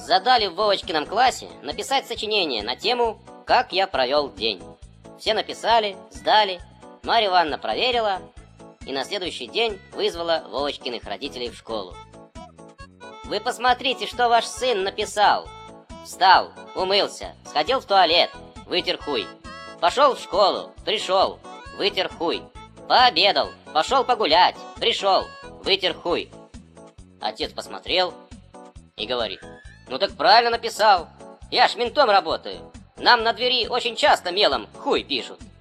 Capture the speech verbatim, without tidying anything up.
Задали в Вовочкином классе написать сочинение на тему «Как я провел день». Все написали, сдали, Марья Ивановна проверила и на следующий день вызвала Вовочкиных родителей в школу. «Вы посмотрите, что ваш сын написал!» Встал, умылся, сходил в туалет, вытер хуй. Пошел в школу, пришел, вытер хуй. Пообедал, пошел погулять, пришел, вытер хуй. Отец посмотрел и говорит: «Ну так правильно написал, я ж ментом работаю. Нам на двери очень часто мелом хуй пишут».